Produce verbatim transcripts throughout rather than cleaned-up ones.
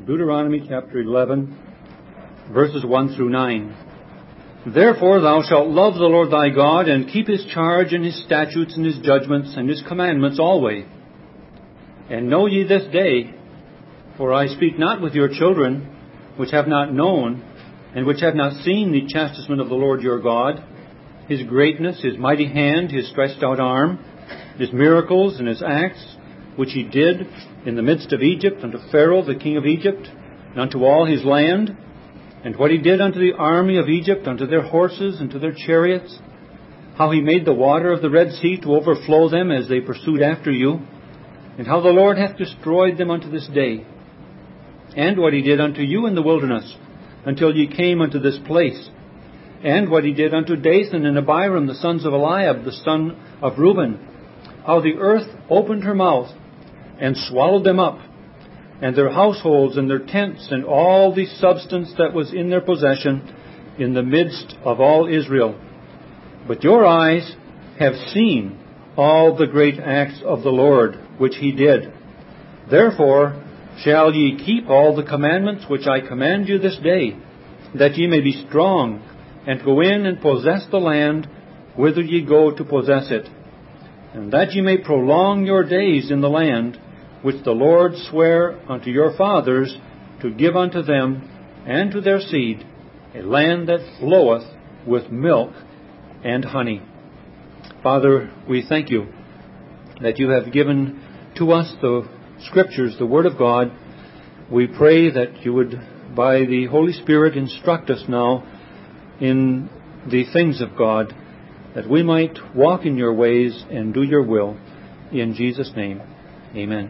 Deuteronomy chapter eleven, verses one through nine. Therefore thou shalt love the Lord thy God, and keep his charge, and his statutes, and his judgments, and his commandments always. And know ye this day, for I speak not with your children, which have not known, and which have not seen the chastisement of the Lord your God, his greatness, his mighty hand, his stretched out arm, his miracles, and his acts, which he did in the midst of Egypt, unto Pharaoh the king of Egypt, and unto all his land, and what he did unto the army of Egypt, unto their horses, and to their chariots, how he made the water of the Red Sea to overflow them as they pursued after you, and how the Lord hath destroyed them unto this day, and what he did unto you in the wilderness, until ye came unto this place, and what he did unto Dathan and Abiram, the sons of Eliab, the son of Reuben, how the earth opened her mouth, and swallowed them up, and their households, and their tents, and all the substance that was in their possession, in the midst of all Israel. But your eyes have seen all the great acts of the Lord, which he did. Therefore shall ye keep all the commandments which I command you this day, that ye may be strong, and go in and possess the land whither ye go to possess it, and that ye may prolong your days in the land which the Lord sware unto your fathers to give unto them and to their seed, a land that floweth with milk and honey. Father, we thank you that you have given to us the Scriptures, the Word of God. We pray that you would, by the Holy Spirit, instruct us now in the things of God, that we might walk in your ways and do your will. In Jesus' name, amen.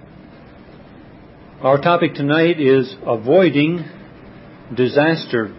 Our topic tonight is avoiding disaster.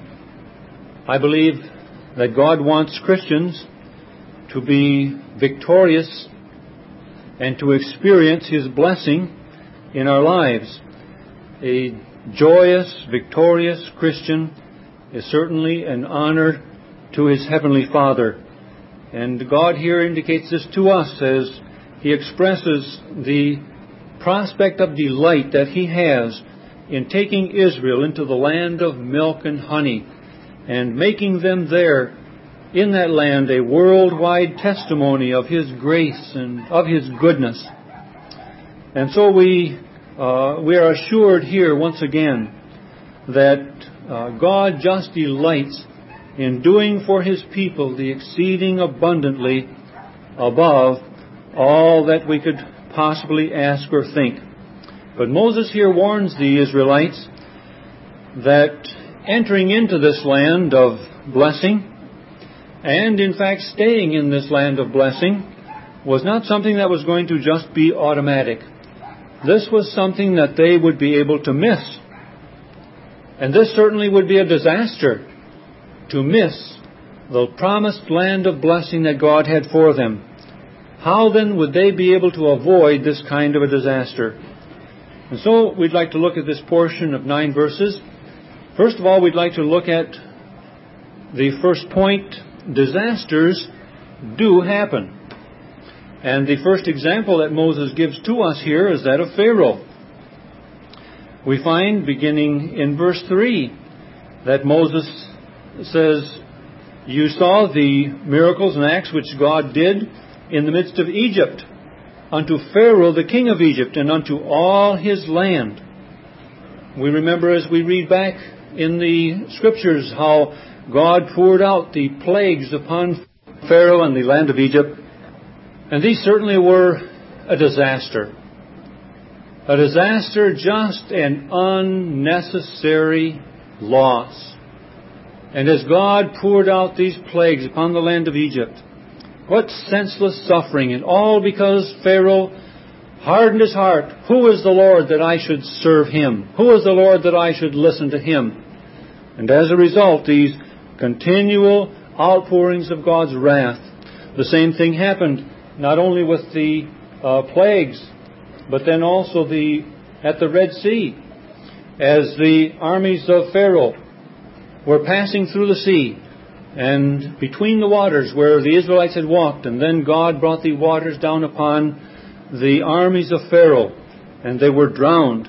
I believe that God wants Christians to be victorious and to experience his blessing in our lives. A joyous, victorious Christian is certainly an honor to his heavenly Father. And God here indicates this to us as he expresses the prospect of delight that he has in taking Israel into the land of milk and honey and making them there in that land a worldwide testimony of his grace and of his goodness. And so we uh, we are assured here once again that uh, God just delights in doing for his people the exceeding abundantly above all that we could possibly ask or think. But Moses here warns the Israelites that entering into this land of blessing, and in fact staying in this land of blessing, was not something that was going to just be automatic. This was something that they would be able to miss. And this certainly would be a disaster, to miss the promised land of blessing that God had for them. How then would they be able to avoid this kind of a disaster? And so we'd like to look at this portion of nine verses. First of all, we'd like to look at the first point. Disasters do happen. And the first example that Moses gives to us here is that of Pharaoh. We find, beginning in verse three, that Moses says, "You saw the miracles and acts which God did in the midst of Egypt, unto Pharaoh the king of Egypt, and unto all his land." We remember as we read back in the Scriptures how God poured out the plagues upon Pharaoh and the land of Egypt. And these certainly were a disaster. A disaster, just an unnecessary loss. And as God poured out these plagues upon the land of Egypt, what senseless suffering, and all because Pharaoh hardened his heart. Who is the Lord that I should serve him? Who is the Lord that I should listen to him? And as a result, these continual outpourings of God's wrath. The same thing happened not only with the uh, plagues, but then also the at the Red Sea, as the armies of Pharaoh were passing through the sea and between the waters where the Israelites had walked, and then God brought the waters down upon the armies of Pharaoh, and they were drowned.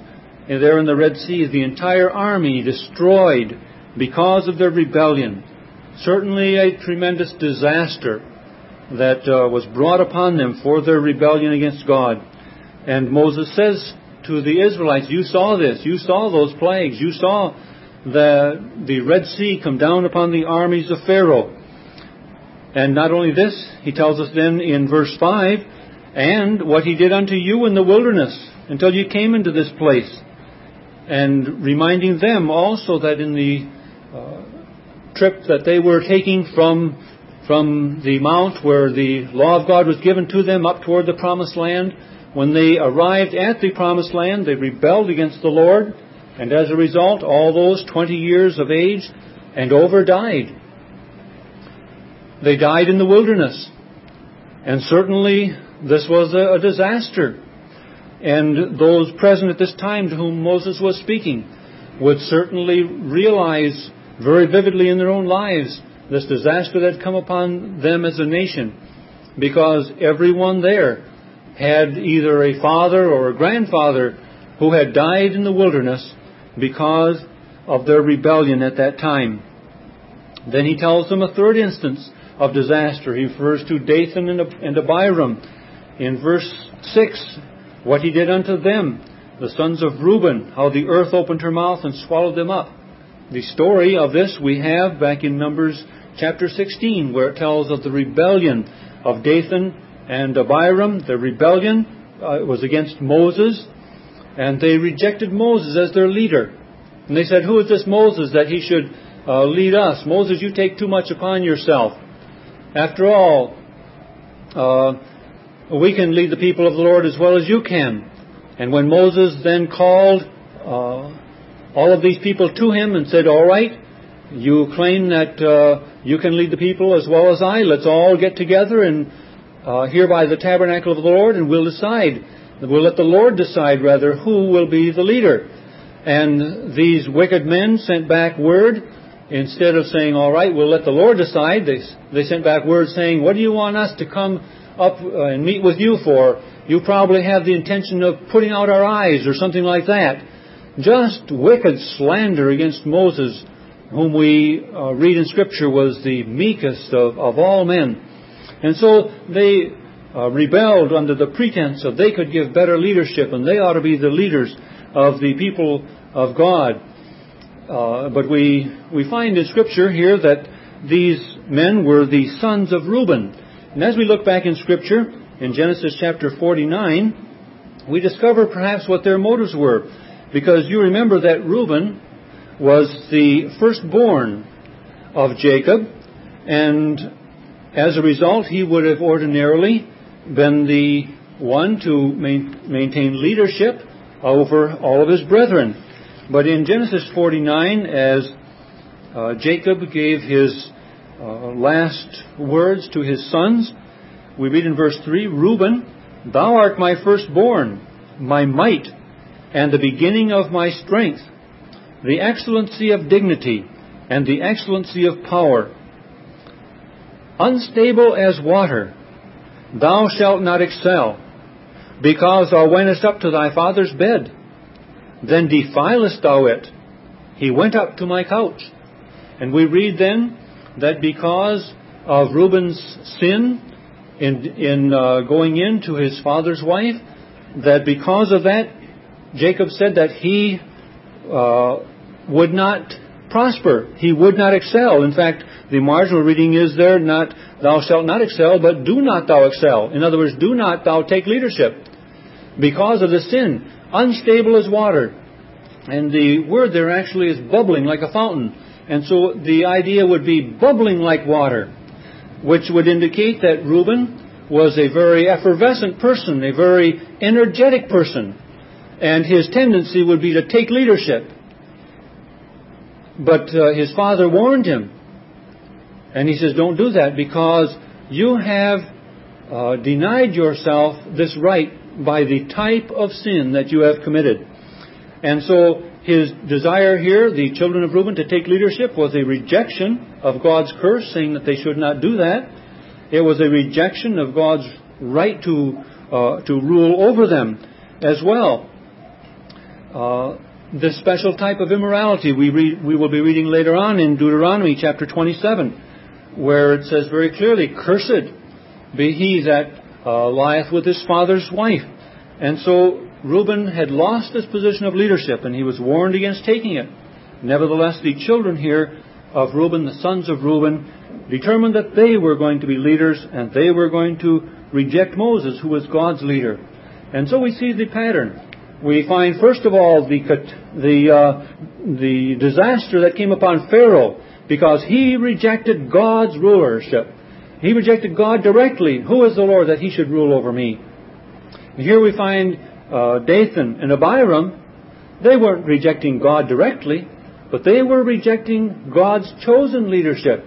there in the Red Sea, the entire army destroyed because of their rebellion. Certainly a tremendous disaster that uh, was brought upon them for their rebellion against God. And Moses says to the Israelites, you saw this, you saw those plagues, you saw the, the Red Sea come down upon the armies of Pharaoh. And not only this, he tells us then in verse five, and what he did unto you in the wilderness until you came into this place. And reminding them also that in the uh, trip that they were taking from, from the mount where the law of God was given to them up toward the promised land, when they arrived at the promised land, they rebelled against the Lord, and as a result, all those twenty years of age and over died. They died in the wilderness. And certainly this was a, a disaster. And those present at this time to whom Moses was speaking would certainly realize very vividly in their own lives this disaster that had come upon them as a nation, because everyone there had either a father or a grandfather who had died in the wilderness because of their rebellion at that time. Then he tells them a third instance of disaster. He refers to Dathan and Abiram in verse six, what he did unto them, the sons of Reuben, how the earth opened her mouth and swallowed them up. The story of this we have back in Numbers chapter sixteen, where it tells of the rebellion of Dathan and Abiram. The rebellion uh, was against Moses, and they rejected Moses as their leader. And they said, who is this Moses that he should uh, lead us? Moses, you take too much upon yourself. After all, uh, we can lead the people of the Lord as well as you can. And when Moses then called uh, all of these people to him and said, all right, you claim that uh, you can lead the people as well as I. Let's all get together and uh, here by the tabernacle of the Lord, and we'll decide. We'll let the Lord decide, rather, who will be the leader. And these wicked men sent back word. Instead of saying, all right, we'll let the Lord decide, they, they sent back word saying, what do you want us to come up and meet with you for? You probably have the intention of putting out our eyes or something like that. Just wicked slander against Moses, whom we uh, read in Scripture was the meekest of, of all men. And so they uh, rebelled under the pretense of they could give better leadership and they ought to be the leaders of the people of God. Uh, but we we find in Scripture here that these men were the sons of Reuben. And as we look back in Scripture, in Genesis chapter forty-nine, we discover perhaps what their motives were. Because you remember that Reuben was the firstborn of Jacob, and as a result, he would have ordinarily been the one to main, maintain leadership over all of his brethren. But in Genesis forty-nine, as uh, Jacob gave his uh, last words to his sons, we read in verse three, Reuben, thou art my firstborn, my might, and the beginning of my strength, the excellency of dignity, and the excellency of power. Unstable as water, thou shalt not excel, because thou wentest up to thy father's bed. Then defilest thou it. He went up to my couch. And we read then that because of Reuben's sin in, in uh, going in to his father's wife, that because of that, Jacob said that he uh, would not prosper. He would not excel. In fact, the marginal reading is there, not thou shalt not excel, but do not thou excel. In other words, do not thou take leadership. Because of the sin, unstable as water. And the word there actually is bubbling like a fountain. And so the idea would be bubbling like water, which would indicate that Reuben was a very effervescent person, a very energetic person. And his tendency would be to take leadership. But uh, his father warned him. And he says, don't do that, because you have uh, denied yourself this right by the type of sin that you have committed. And so his desire here, the children of Reuben, to take leadership was a rejection of God's curse, saying that they should not do that. It was a rejection of God's right to uh, to rule over them as well. Uh, this special type of immorality we read, we will be reading later on in Deuteronomy chapter twenty-seven, where it says very clearly, "Cursed be he that uh, lieth with his father's wife." And so Reuben had lost his position of leadership, and he was warned against taking it. Nevertheless, the children here of Reuben, the sons of Reuben, determined that they were going to be leaders, and they were going to reject Moses, who was God's leader. And so we see the pattern. We find, first of all, the the uh, the disaster that came upon Pharaoh, because he rejected God's rulership. He rejected God directly. Who is the Lord that he should rule over me? Here we find uh, Dathan and Abiram. They weren't rejecting God directly, but they were rejecting God's chosen leadership.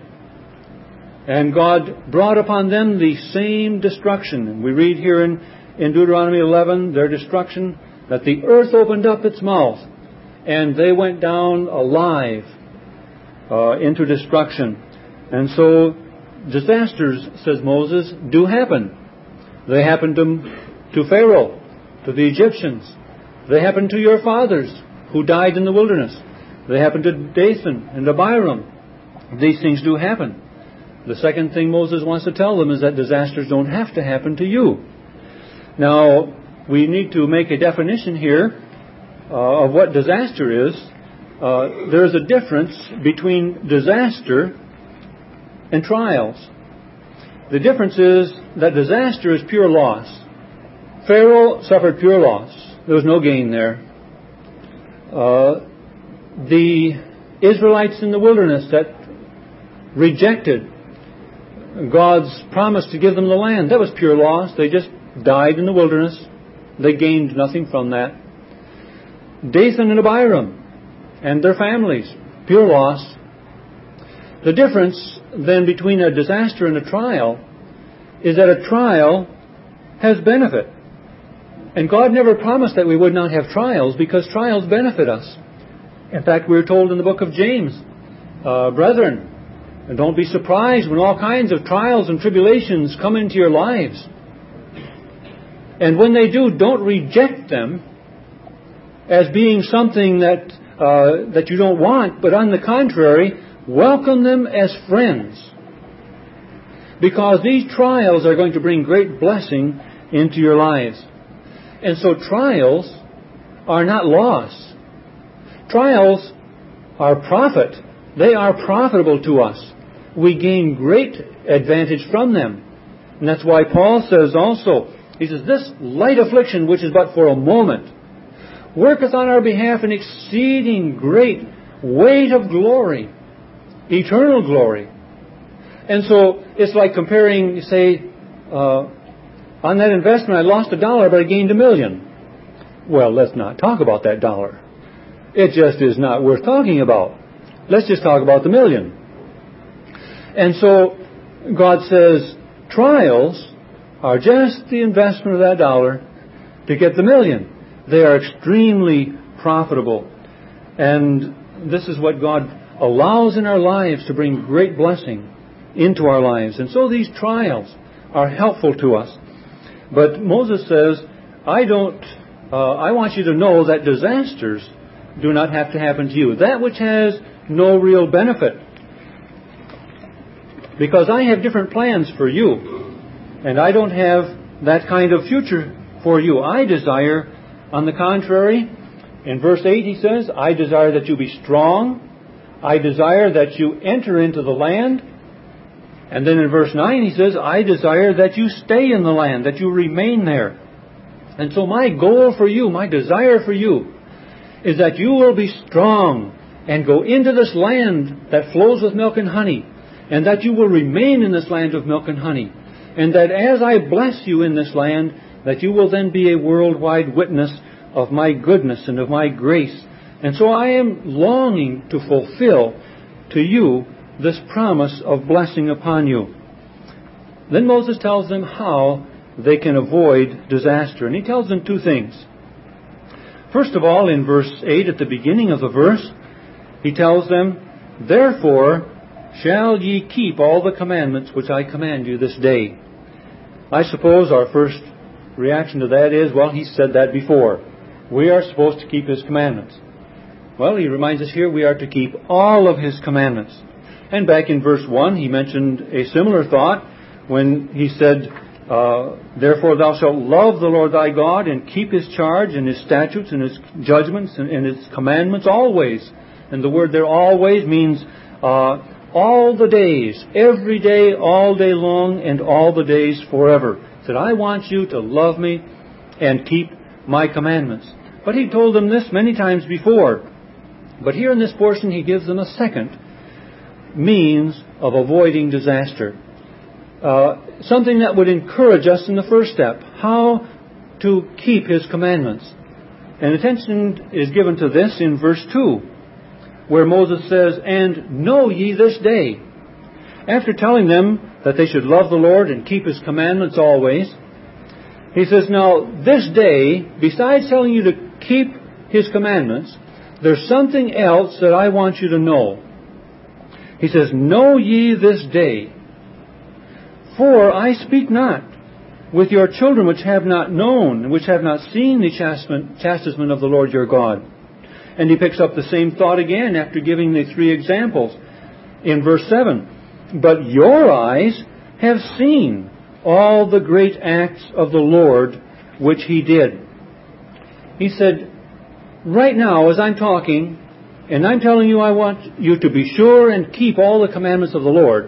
And God brought upon them the same destruction. And we read here in, in Deuteronomy eleven, their destruction, that the earth opened up its mouth, and they went down alive uh, into destruction. And so disasters, says Moses, do happen. They happened to, to Pharaoh, to the Egyptians. They happened to your fathers who died in the wilderness. They happened to Dathan and Abiram. These things do happen. The second thing Moses wants to tell them is that disasters don't have to happen to you. Now, we need to make a definition here uh, of what disaster is. Uh, there is a difference between disaster and trials. The difference is that disaster is pure loss. Pharaoh suffered pure loss. There was no gain there. Uh, the Israelites in the wilderness that rejected God's promise to give them the land, that was pure loss. They just died in the wilderness. They gained nothing from that. Dathan and Abiram and their families, pure loss. The difference then between a disaster and a trial is that a trial has benefit. And God never promised that we would not have trials, because trials benefit us. In fact, we're told in the book of James, uh, brethren, don't be surprised when all kinds of trials and tribulations come into your lives. And when they do, don't reject them as being something that uh, that you don't want, but on the contrary, welcome them as friends. Because these trials are going to bring great blessing into your lives. And so trials are not loss. Trials are profit. They are profitable to us. We gain great advantage from them. And that's why Paul says also, he says, this light affliction, which is but for a moment, worketh on our behalf an exceeding great weight of glory, eternal glory. And so it's like comparing, say, uh, on that investment I lost a dollar, but I gained a million. Well, let's not talk about that dollar. It just is not worth talking about. Let's just talk about the million. And so God says trials are just the investment of that dollar to get the million. They are extremely profitable. And this is what God allows in our lives to bring great blessing into our lives. And so these trials are helpful to us. But Moses says, I don't, uh, I want you to know that disasters do not have to happen to you. That which has no real benefit. Because I have different plans for you. And I don't have that kind of future for you. I desire, on the contrary, in verse eight he says, I desire that you be strong. I desire that you enter into the land. And then in verse nine he says, I desire that you stay in the land, that you remain there. And so my goal for you, my desire for you, is that you will be strong and go into this land that flows with milk and honey, and that you will remain in this land of milk and honey, and that as I bless you in this land, that you will then be a worldwide witness of my goodness and of my grace. And so I am longing to fulfill to you this promise of blessing upon you. Then Moses tells them how they can avoid disaster. And he tells them two things. First of all, in verse eight, at the beginning of the verse, he tells them, therefore shall ye keep all the commandments which I command you this day. I suppose our first reaction to that is, well, he said that before. We are supposed to keep his commandments. Well, he reminds us here we are to keep all of his commandments. And back in verse one, he mentioned a similar thought when he said, uh, Therefore thou shalt love the Lord thy God and keep his charge and his statutes and his judgments and, and his commandments always. And the word there, always, means uh, all the days, every day, all day long, and all the days forever. He said, I want you to love me and keep my commandments. But he told them this many times before. But here in this portion, he gives them a second means of avoiding disaster. Uh, something that would encourage us in the first step. How to keep his commandments. And attention is given to this in verse two, where Moses says, And know ye this day. After telling them that they should love the Lord and keep his commandments always, he says, Now this day, besides telling you to keep his commandments, there's something else that I want you to know. He says, Know ye this day, for I speak not with your children which have not known, which have not seen the chastisement, chastisement of the Lord your God. And he picks up the same thought again after giving the three examples in verse seven. But your eyes have seen all the great acts of the Lord which he did. He said, right now as I'm talking, and I'm telling you I want you to be sure and keep all the commandments of the Lord,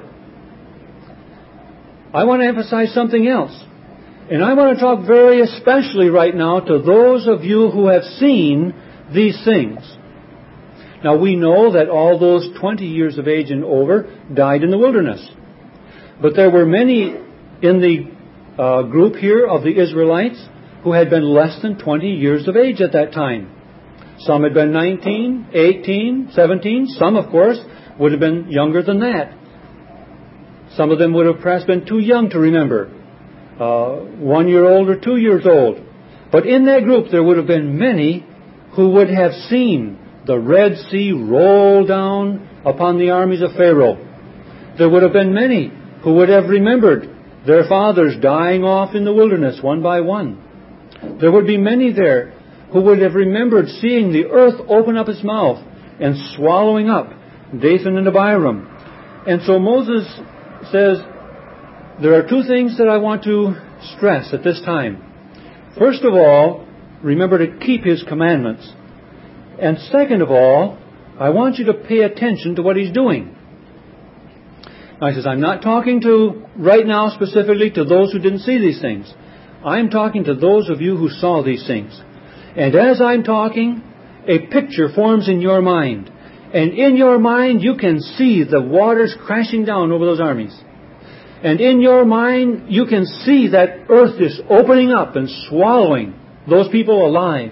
I want to emphasize something else. And I want to talk very especially right now to those of you who have seen these things. Now we know that all those twenty years of age and over died in the wilderness. But there were many in the uh, group here of the Israelites who had been less than twenty years of age at that time. Some had been nineteen, eighteen, seventeen. Some, of course, would have been younger than that. Some of them would have perhaps been too young to remember. Uh, one year old or two years old. But in that group there would have been many who would have seen the Red Sea roll down upon the armies of Pharaoh. There would have been many who would have remembered their fathers dying off in the wilderness one by one. There would be many there who would have remembered seeing the earth open up its mouth and swallowing up Dathan and Abiram. And so Moses says, there are two things that I want to stress at this time. First of all, remember to keep his commandments. And second of all, I want you to pay attention to what he's doing. Now he says, I'm not talking to, right now specifically, to those who didn't see these things. I'm talking to those of you who saw these things. And as I'm talking, a picture forms in your mind. And in your mind, you can see the waters crashing down over those armies. And in your mind, you can see that earth is opening up and swallowing those people alive.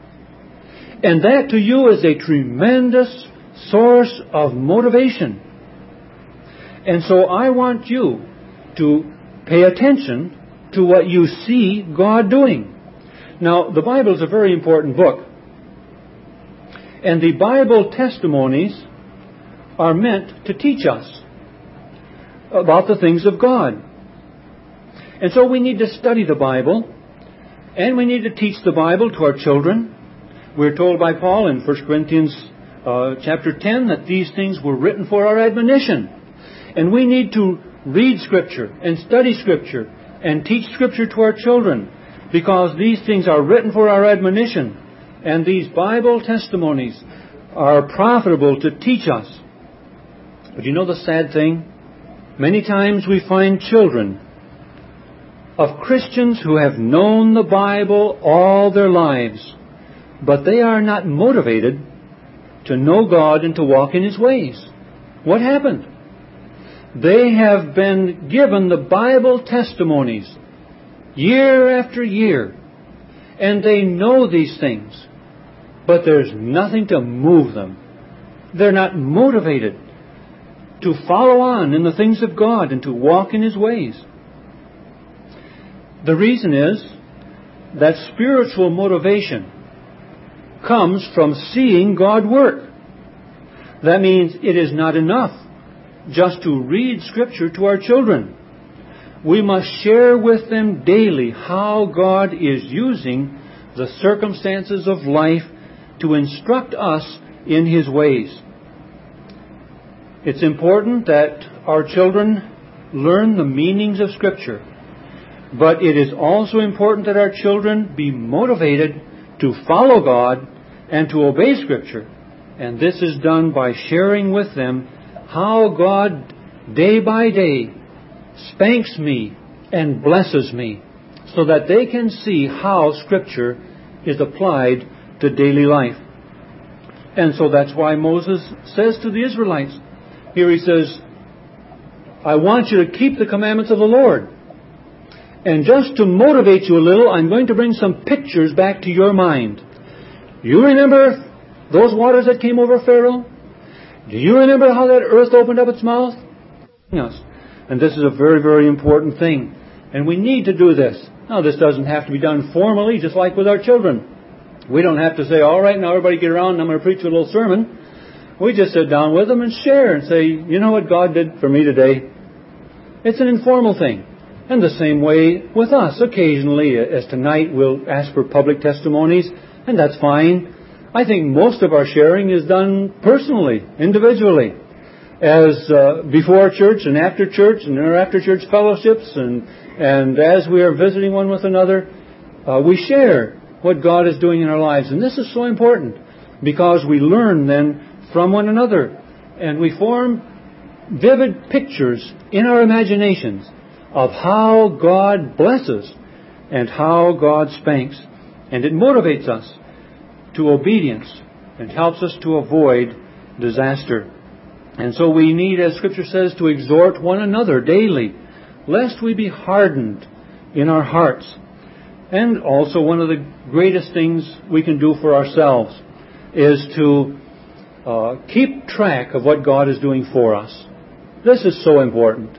And that to you is a tremendous source of motivation. And so I want you to pay attention to what you see God doing. Now, the Bible is a very important book. And the Bible testimonies are meant to teach us about the things of God. And so we need to study the Bible, and we need to teach the Bible to our children. We're told by Paul in First Corinthians uh, chapter ten that these things were written for our admonition. And we need to read Scripture and study Scripture and teach Scripture to our children, because these things are written for our admonition. And these Bible testimonies are profitable to teach us. But you know the sad thing? Many times we find children of Christians who have known the Bible all their lives, but they are not motivated to know God and to walk in His ways. What happened? They have been given the Bible testimonies year after year, and they know these things, but there's nothing to move them. They're not motivated to follow on in the things of God and to walk in His ways. The reason is that spiritual motivation comes from seeing God work. That means it is not enough just to read Scripture to our children. We must share with them daily how God is using the circumstances of life to instruct us in His ways. It's important that our children learn the meanings of Scripture. But it is also important that our children be motivated to follow God and to obey Scripture. And this is done by sharing with them how God, day by day, spanks me and blesses me, so that they can see how Scripture is applied to daily life. And so that's why Moses says to the Israelites, here he says, I want you to keep the commandments of the Lord. And just to motivate you a little, I'm going to bring some pictures back to your mind. You remember those waters that came over Pharaoh? Do you remember how that earth opened up its mouth? Yes. And this is a very, very important thing. And we need to do this. Now, this doesn't have to be done formally, just like with our children. We don't have to say, all right, now everybody get around and I'm going to preach a little sermon. We just sit down with them and share and say, you know what God did for me today? It's an informal thing. And the same way with us. Occasionally, as tonight, we'll ask for public testimonies, and that's fine. I think most of our sharing is done personally, individually. As uh, before church and after church and in our after church fellowships and, and as we are visiting one with another, uh, we share what God is doing in our lives. And this is so important because we learn then from one another. And we form vivid pictures in our imaginations of how God blesses and how God spanks. And it motivates us to obedience and helps us to avoid disaster. And so we need, as Scripture says, to exhort one another daily, lest we be hardened in our hearts. And also one of the greatest things we can do for ourselves is to uh, keep track of what God is doing for us. This is so important.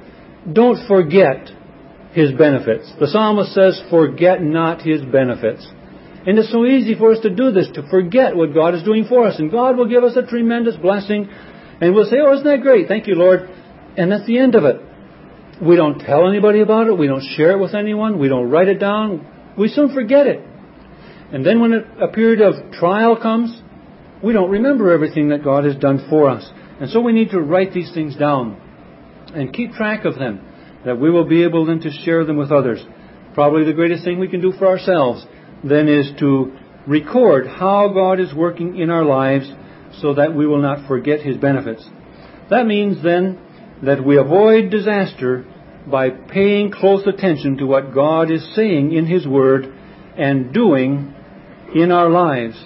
Don't forget His benefits. The psalmist says, forget not His benefits. And it's so easy for us to do this, to forget what God is doing for us. And God will give us a tremendous blessing. And we'll say, oh, isn't that great? Thank you, Lord. And that's the end of it. We don't tell anybody about it. We don't share it with anyone. We don't write it down. We soon forget it. And then when a period of trial comes, we don't remember everything that God has done for us. And so we need to write these things down and keep track of them, that we will be able then to share them with others. Probably the greatest thing we can do for ourselves then is to record how God is working in our lives so that we will not forget His benefits. That means then that we avoid disaster by paying close attention to what God is saying in His Word and doing in our lives,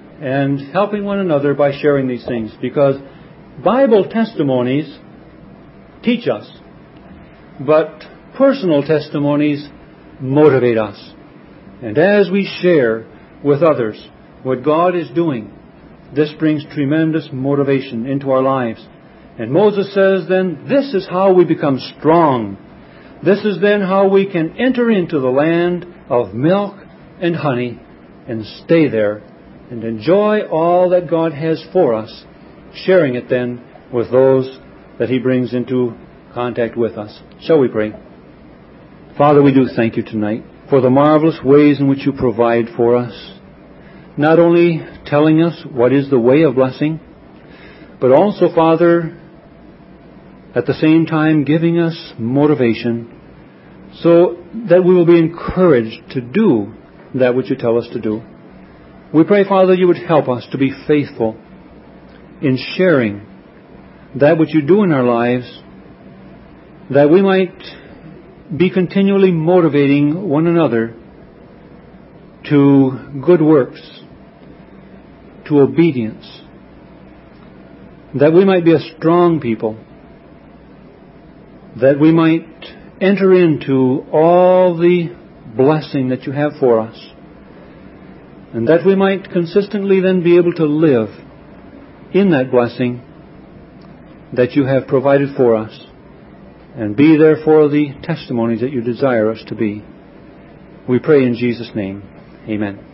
and helping one another by sharing these things. Because Bible testimonies teach us, but personal testimonies motivate us. And as we share with others what God is doing, this brings tremendous motivation into our lives. And Moses says then, this is how we become strong. This is then how we can enter into the land of milk and honey and stay there and enjoy all that God has for us, sharing it then with those that He brings into contact with us. Shall we pray? Father, we do thank You tonight for the marvelous ways in which You provide for us, not only telling us what is the way of blessing, but also, Father, at the same time giving us motivation so that we will be encouraged to do that which You tell us to do. We pray, Father, You would help us to be faithful in sharing that which You do in our lives, that we might be continually motivating one another to good works, to obedience, that we might be a strong people, that we might enter into all the blessing that You have for us, and that we might consistently then be able to live in that blessing that You have provided for us, and be therefore the testimonies that You desire us to be. We pray in Jesus' name. Amen.